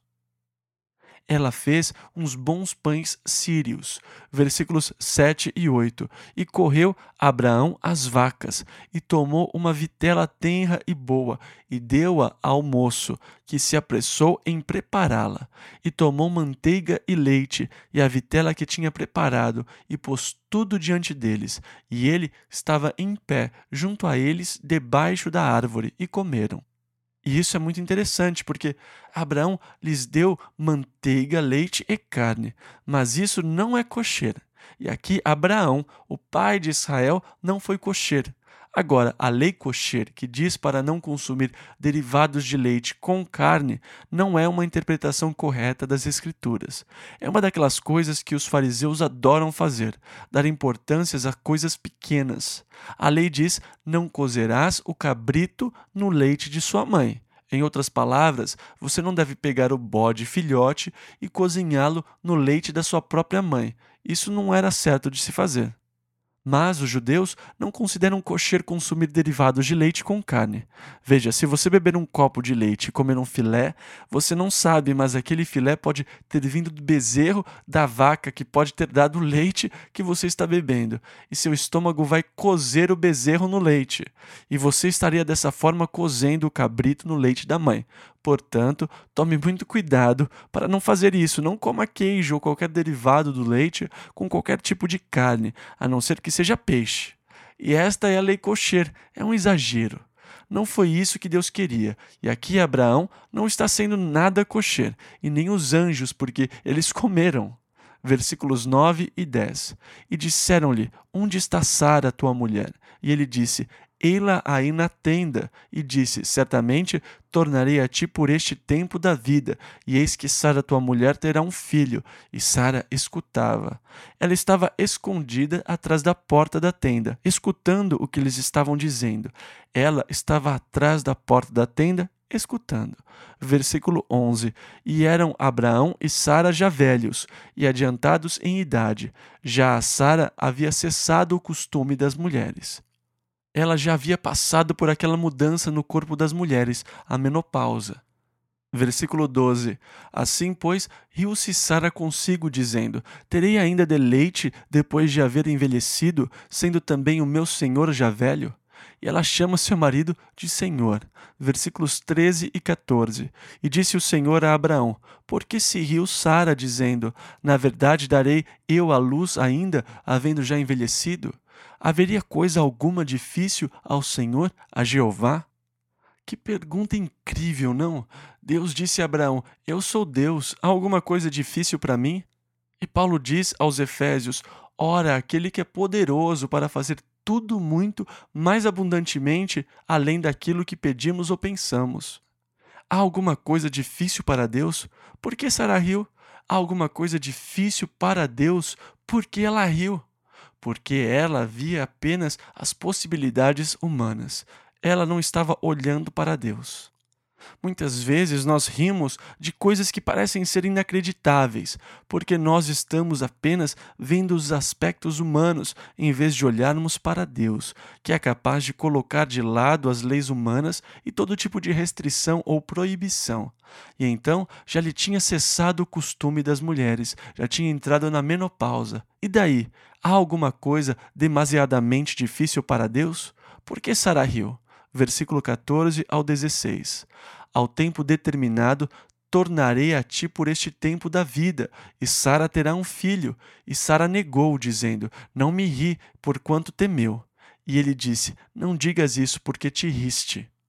Speaker 1: Ela fez uns bons pães sírios. Versículos sete e oito. E correu Abraão às vacas, e tomou uma vitela tenra e boa, e deu-a ao moço, que se apressou em prepará-la. E tomou manteiga e leite, e a vitela que tinha preparado, e pôs tudo diante deles. E ele estava em pé, junto a eles, debaixo da árvore, e comeram. E isso é muito interessante, porque Abraão lhes deu manteiga, leite e carne, mas isso não é kosher. E aqui Abraão, o pai de Israel, não foi kosher. Agora, a lei kosher, que diz para não consumir derivados de leite com carne, não é uma interpretação correta das Escrituras. É uma daquelas coisas que os fariseus adoram fazer, dar importância a coisas pequenas. A lei diz: não cozerás o cabrito no leite de sua mãe. Em outras palavras, você não deve pegar o bode filhote e cozinhá-lo no leite da sua própria mãe. Isso não era certo de se fazer. Mas os judeus não consideram kosher consumir derivados de leite com carne. Veja, se você beber um copo de leite e comer um filé, você não sabe, mas aquele filé pode ter vindo do bezerro da vaca que pode ter dado o leite que você está bebendo. E seu estômago vai cozer o bezerro no leite. E você estaria dessa forma cozendo o cabrito no leite da mãe. Portanto, tome muito cuidado para não fazer isso. Não coma queijo ou qualquer derivado do leite com qualquer tipo de carne, a não ser que seja peixe. E esta é a lei kosher, é um exagero. Não foi isso que Deus queria. E aqui Abraão não está sendo nada kosher, e nem os anjos, porque eles comeram. Versículos nove e dez. E disseram-lhe: onde está Sara, tua mulher? E ele disse: ei-la aí na tenda, e disse: certamente tornarei a ti por este tempo da vida, e eis que Sara tua mulher terá um filho. E Sara escutava. Ela estava escondida atrás da porta da tenda, escutando o que eles estavam dizendo. Ela estava atrás da porta da tenda, escutando. Versículo onze. E eram Abraão e Sara já velhos, e adiantados em idade. Já a Sara havia cessado o costume das mulheres. Ela já havia passado por aquela mudança no corpo das mulheres, a menopausa. Versículo doze. Assim, pois, riu-se Sara consigo, dizendo: terei ainda deleite depois de haver envelhecido, sendo também o meu senhor já velho? E ela chama seu marido de Senhor. Versículos treze e quatorze. E disse o Senhor a Abraão: por que se riu Sara, dizendo: na verdade darei eu à luz ainda, havendo já envelhecido? Haveria coisa alguma difícil ao Senhor, a Jeová? Que pergunta incrível, não? Deus disse a Abraão: eu sou Deus, há alguma coisa difícil para mim? E Paulo diz aos Efésios: ora, aquele que é poderoso para fazer tudo muito mais abundantemente além daquilo que pedimos ou pensamos. Há alguma coisa difícil para Deus? Por que Sara riu? Há alguma coisa difícil para Deus? Por que ela riu? Porque ela via apenas as possibilidades humanas. Ela não estava olhando para Deus. Muitas vezes nós rimos de coisas que parecem ser inacreditáveis, porque nós estamos apenas vendo os aspectos humanos em vez de olharmos para Deus, que é capaz de colocar de lado as leis humanas e todo tipo de restrição ou proibição. E então já lhe tinha cessado o costume das mulheres, já tinha entrado na menopausa. E daí? Há alguma coisa demasiadamente difícil para Deus? Por que Sara riu? Versículo quatorze ao dezesseis. Ao tempo determinado, tornarei a ti por este tempo da vida, e Sara terá um filho. E Sara negou, dizendo: não me ri, porquanto temeu. E ele disse: não digas isso, porque te riste.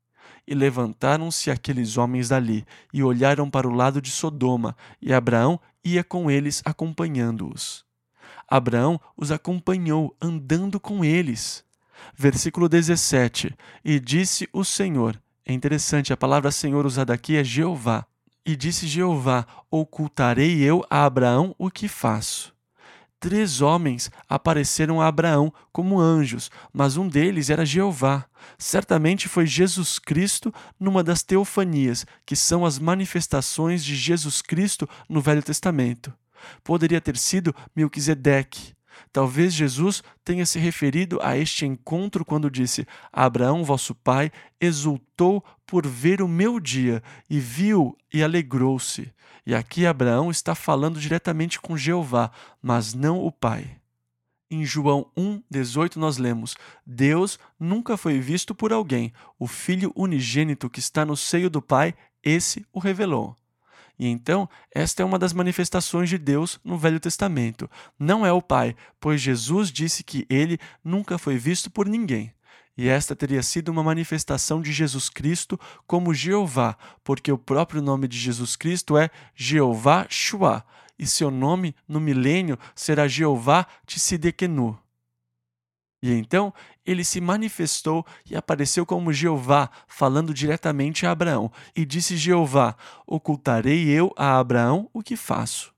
Speaker 1: E levantaram-se aqueles homens dali, e olharam para o lado de Sodoma, e Abraão ia com eles acompanhando-os. Abraão os acompanhou, andando com eles. Versículo dezessete. E disse o Senhor. É interessante, a palavra Senhor usada aqui é Jeová. E disse Jeová: ocultarei eu a Abraão o que faço. Três homens apareceram a Abraão como anjos, mas um deles era Jeová. Certamente foi Jesus Cristo numa das teofanias, que são as manifestações de Jesus Cristo no Velho Testamento. Poderia ter sido Melquisedeque. Talvez Jesus tenha se referido a este encontro quando disse: Abraão, vosso pai, exultou por ver o meu dia, e viu e alegrou-se. E aqui Abraão está falando diretamente com Jeová, mas não o pai. Em João um, dezoito nós lemos: Deus nunca foi visto por alguém. O Filho unigênito que está no seio do Pai, esse o revelou. E então, esta é uma das manifestações de Deus no Velho Testamento. Não é o Pai, pois Jesus disse que ele nunca foi visto por ninguém. E esta teria sido uma manifestação de Jesus Cristo como Jeová, porque o próprio nome de Jesus Cristo é Jeová Shua, e seu nome no milênio será Jeová Tsidkenu. E então ele se manifestou e apareceu como Jeová, falando diretamente a Abraão. E disse Jeová: ocultarei eu a Abraão o que faço.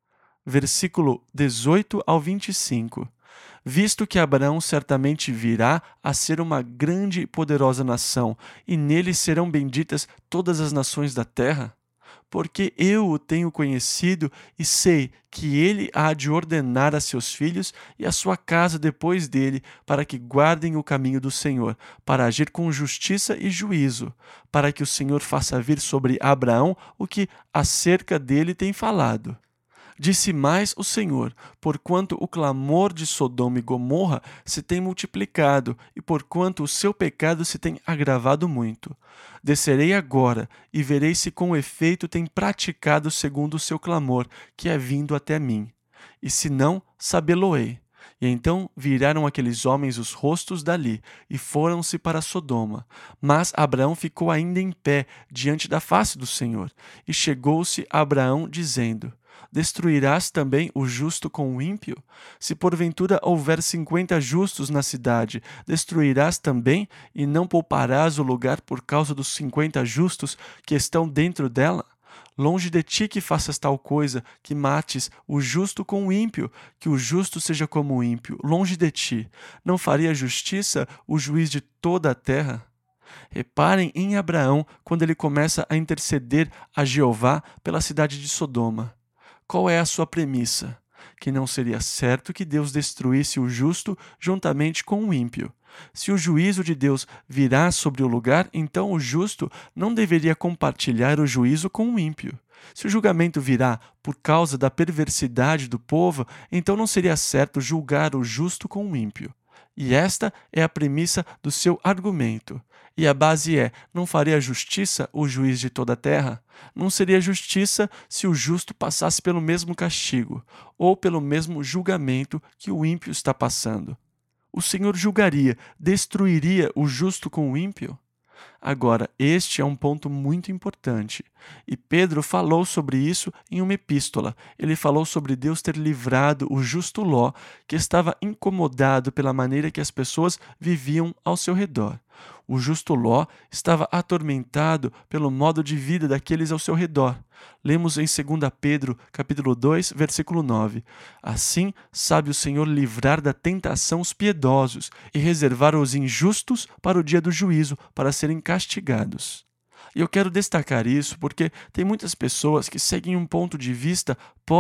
Speaker 1: Versículo dezoito ao vinte e cinco. Visto que Abraão certamente virá a ser uma grande e poderosa nação, e nele serão benditas todas as nações da terra, porque eu o tenho conhecido e sei que ele há de ordenar a seus filhos e a sua casa depois dele, para que guardem o caminho do Senhor, para agir com justiça e juízo, para que o Senhor faça vir sobre Abraão o que acerca dele tem falado. Disse mais o Senhor: porquanto o clamor de Sodoma e Gomorra se tem multiplicado, e porquanto o seu pecado se tem agravado muito. Descerei agora, e verei se com efeito tem praticado segundo o seu clamor, que é vindo até mim. E se não, sabê-lo-ei. E então viraram aqueles homens os rostos dali, e foram-se para Sodoma. Mas Abraão ficou ainda em pé diante da face do Senhor. E chegou-se Abraão, dizendo: destruirás também o justo com o ímpio? Se porventura houver cinquenta justos na cidade, destruirás também, e não pouparás o lugar por causa dos cinquenta justos que estão dentro dela? Longe de ti que faças tal coisa, que mates o justo com o ímpio, que o justo seja como o ímpio, longe de ti. Não faria justiça o juiz de toda a terra? Reparem em Abraão quando ele começa a interceder a Jeová pela cidade de Sodoma. Qual é a sua premissa? Que não seria certo que Deus destruísse o justo juntamente com o ímpio. Se o juízo de Deus virá sobre o lugar, então o justo não deveria compartilhar o juízo com o ímpio. Se o julgamento virá por causa da perversidade do povo, então não seria certo julgar o justo com o ímpio. E esta é a premissa do seu argumento. E a base é: não faria justiça o juiz de toda a terra? Não seria justiça se o justo passasse pelo mesmo castigo, ou pelo mesmo julgamento que o ímpio está passando. O Senhor julgaria, destruiria o justo com o ímpio? Agora, este é um ponto muito importante. E Pedro falou sobre isso em uma epístola. Ele falou sobre Deus ter livrado o justo Ló, que estava incomodado pela maneira que as pessoas viviam ao seu redor. O justo Ló estava atormentado pelo modo de vida daqueles ao seu redor. Lemos em dois Pedro, capítulo dois, versículo nove. Assim sabe o Senhor livrar da tentação os piedosos e reservar os injustos para o dia do juízo, para serem castigados. E eu quero destacar isso porque tem muitas pessoas que seguem um ponto de vista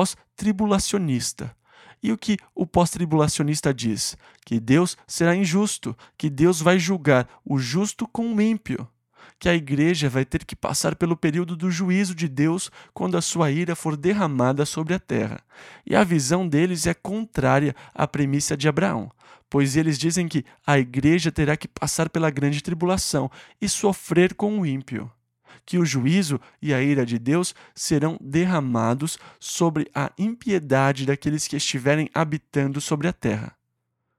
Speaker 1: pós-tribulacionista. E o que o pós-tribulacionista diz? Que Deus será injusto, que Deus vai julgar o justo com o ímpio, que a igreja vai ter que passar pelo período do juízo de Deus quando a sua ira for derramada sobre a terra. E a visão deles é contrária à premissa de Abraão, pois eles dizem que a igreja terá que passar pela grande tribulação e sofrer com o ímpio, que o juízo e a ira de Deus serão derramados sobre a impiedade daqueles que estiverem habitando sobre a terra.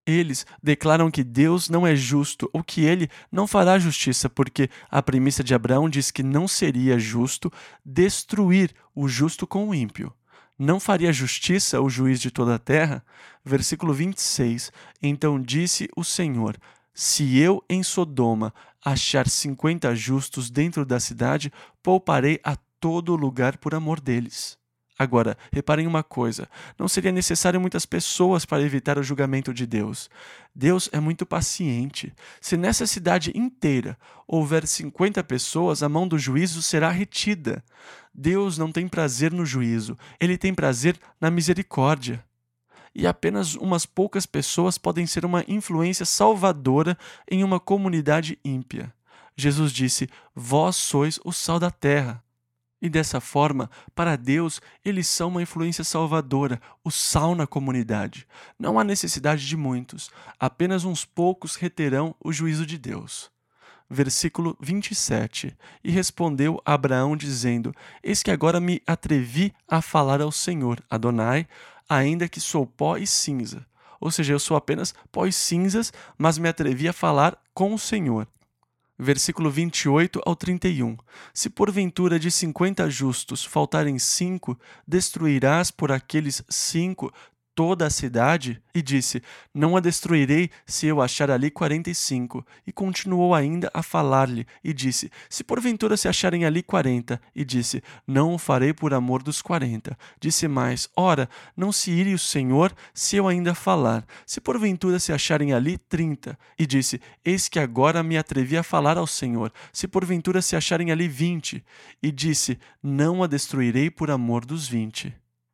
Speaker 1: Eles declaram que Deus não é justo ou que ele não fará justiça, porque a premissa de Abraão diz que não seria justo destruir o justo com o ímpio. Não faria justiça o juiz de toda a terra? Versículo vinte e seis. Então disse o Senhor: se eu em Sodoma achar cinquenta justos dentro da cidade, pouparei a todo lugar por amor deles. Agora, reparem uma coisa, não seria necessário muitas pessoas para evitar o julgamento de Deus. Deus é muito paciente. Se nessa cidade inteira houver cinquenta pessoas, a mão do juízo será retida. Deus não tem prazer no juízo, ele tem prazer na misericórdia. E apenas umas poucas pessoas podem ser uma influência salvadora em uma comunidade ímpia. Jesus disse: vós sois o sal da terra. E dessa forma, para Deus, eles são uma influência salvadora, o sal na comunidade. Não há necessidade de muitos, apenas uns poucos reterão o juízo de Deus. Versículo vinte e sete. E respondeu Abraão, dizendo: eis que agora me atrevi a falar ao Senhor, Adonai, ainda que sou pó e cinza. Ou seja, eu sou apenas pó e cinzas, mas me atrevi a falar com o Senhor. Versículo vinte e oito ao trinta e um. Se porventura de cinquenta justos faltarem cinco, destruirás por aqueles cinco toda a cidade? E disse: não a destruirei se eu achar ali quarenta e cinco. E continuou ainda a falar-lhe, e disse: se porventura se acharem ali quarenta. E disse: não o farei por amor dos quarenta. Disse mais: ora, não se ire o Senhor se eu ainda falar. Se porventura se acharem ali trinta. E disse: eis que agora me atrevi a falar ao Senhor. Se porventura se acharem ali vinte. E disse: não a destruirei por amor dos vinte.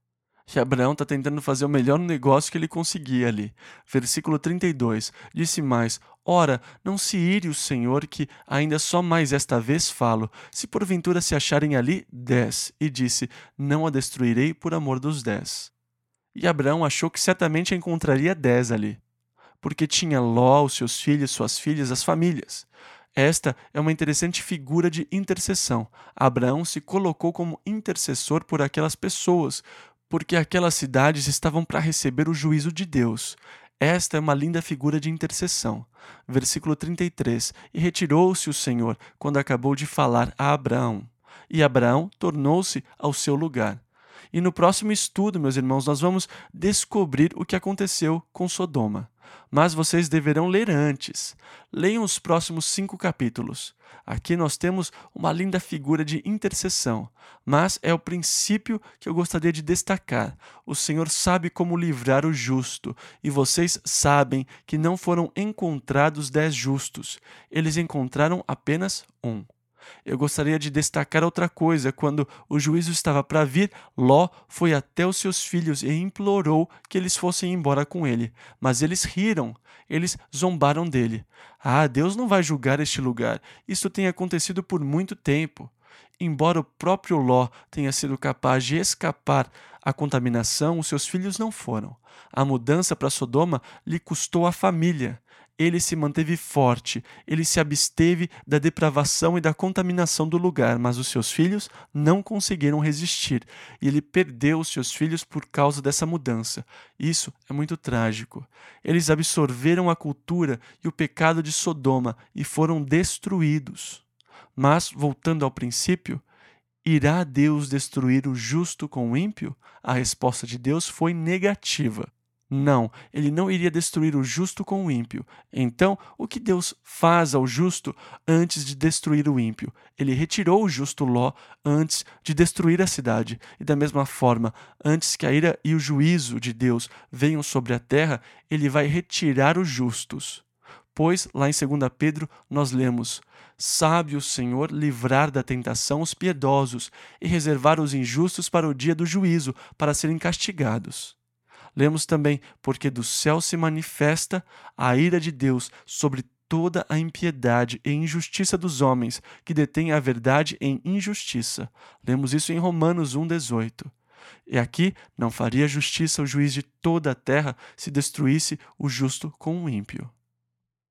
Speaker 1: E Abraão está tentando fazer o melhor negócio que ele conseguia ali. Versículo trinta e dois. Disse mais: ora, não se ire o Senhor, que ainda só mais esta vez falo. Se porventura se acharem ali dez. E disse: não a destruirei por amor dos dez. E Abraão achou que certamente encontraria dez ali, porque tinha Ló, os seus filhos, suas filhas, as famílias. Esta é uma interessante figura de intercessão. Abraão se colocou como intercessor por aquelas pessoas, porque aquelas cidades estavam para receber o juízo de Deus. Esta é uma linda figura de intercessão. Versículo trinta e três. E retirou-se o Senhor quando acabou de falar a Abraão. E Abraão tornou-se ao seu lugar. E no próximo estudo, meus irmãos, nós vamos descobrir o que aconteceu com Sodoma. Mas vocês deverão ler antes. Leiam os próximos cinco capítulos. Aqui nós temos uma linda figura de intercessão, mas é o princípio que eu gostaria de destacar. O Senhor sabe como livrar o justo, e vocês sabem que não foram encontrados dez justos. Eles encontraram apenas um. Eu gostaria de destacar outra coisa. Quando o juízo estava para vir, Ló foi até os seus filhos e implorou que eles fossem embora com ele. Mas eles riram, eles zombaram dele. Ah, Deus não vai julgar este lugar. Isso tem acontecido por muito tempo. Embora o próprio Ló tenha sido capaz de escapar à contaminação, os seus filhos não foram. A mudança para Sodoma lhe custou a família. Ele se manteve forte, ele se absteve da depravação e da contaminação do lugar, mas os seus filhos não conseguiram resistir, e ele perdeu os seus filhos por causa dessa mudança. Isso é muito trágico. Eles absorveram a cultura e o pecado de Sodoma e foram destruídos. Mas, voltando ao princípio, irá Deus destruir o justo com o ímpio? A resposta de Deus foi negativa. Não, ele não iria destruir o justo com o ímpio. Então, o que Deus faz ao justo antes de destruir o ímpio? Ele retirou o justo Ló antes de destruir a cidade. E da mesma forma, antes que a ira e o juízo de Deus venham sobre a terra, ele vai retirar os justos. Pois, lá em segunda Pedro, nós lemos: sabe o Senhor livrar da tentação os piedosos e reservar os injustos para o dia do juízo, para serem castigados. Lemos também: porque do céu se manifesta a ira de Deus sobre toda a impiedade e injustiça dos homens, que detêm a verdade em injustiça. Lemos isso em Romanos um, dezoito. E aqui não faria justiça o juiz de toda a terra se destruísse o justo com o ímpio.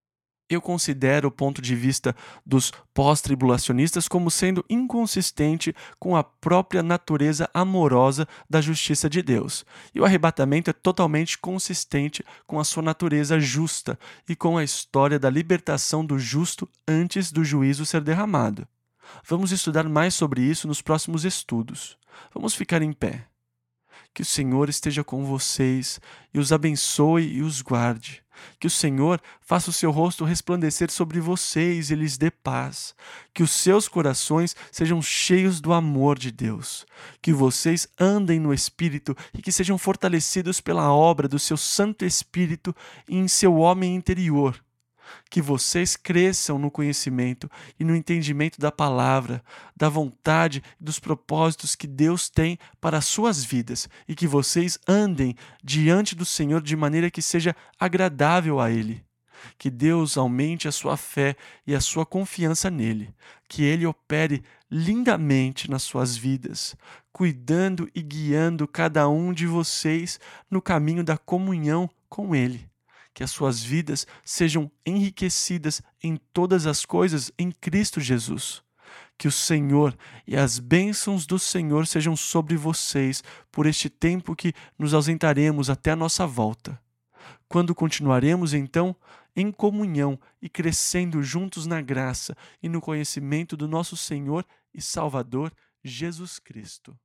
Speaker 1: Eu considero o ponto de vista dos pós-tribulacionistas como sendo inconsistente com a própria natureza amorosa da justiça de Deus. E o arrebatamento é totalmente consistente com a sua natureza justa e com a história da libertação do justo antes do juízo ser derramado. Vamos estudar mais sobre isso nos próximos estudos. Vamos ficar em pé. Que o Senhor esteja com vocês e os abençoe e os guarde. Que o Senhor faça o seu rosto resplandecer sobre vocês e lhes dê paz. Que os seus corações sejam cheios do amor de Deus. Que vocês andem no Espírito e que sejam fortalecidos pela obra do seu Santo Espírito e em seu homem interior. Que vocês cresçam no conhecimento e no entendimento da palavra, da vontade e dos propósitos que Deus tem para as suas vidas e que vocês andem diante do Senhor de maneira que seja agradável a Ele. Que Deus aumente a sua fé e a sua confiança nele. Que Ele opere lindamente nas suas vidas, cuidando e guiando cada um de vocês no caminho da comunhão com Ele. Que as suas vidas sejam enriquecidas em todas as coisas em Cristo Jesus. Que o Senhor e as bênçãos do Senhor sejam sobre vocês por este tempo que nos ausentaremos até a nossa volta. Quando continuaremos, então, em comunhão e crescendo juntos na graça e no conhecimento do nosso Senhor e Salvador Jesus Cristo.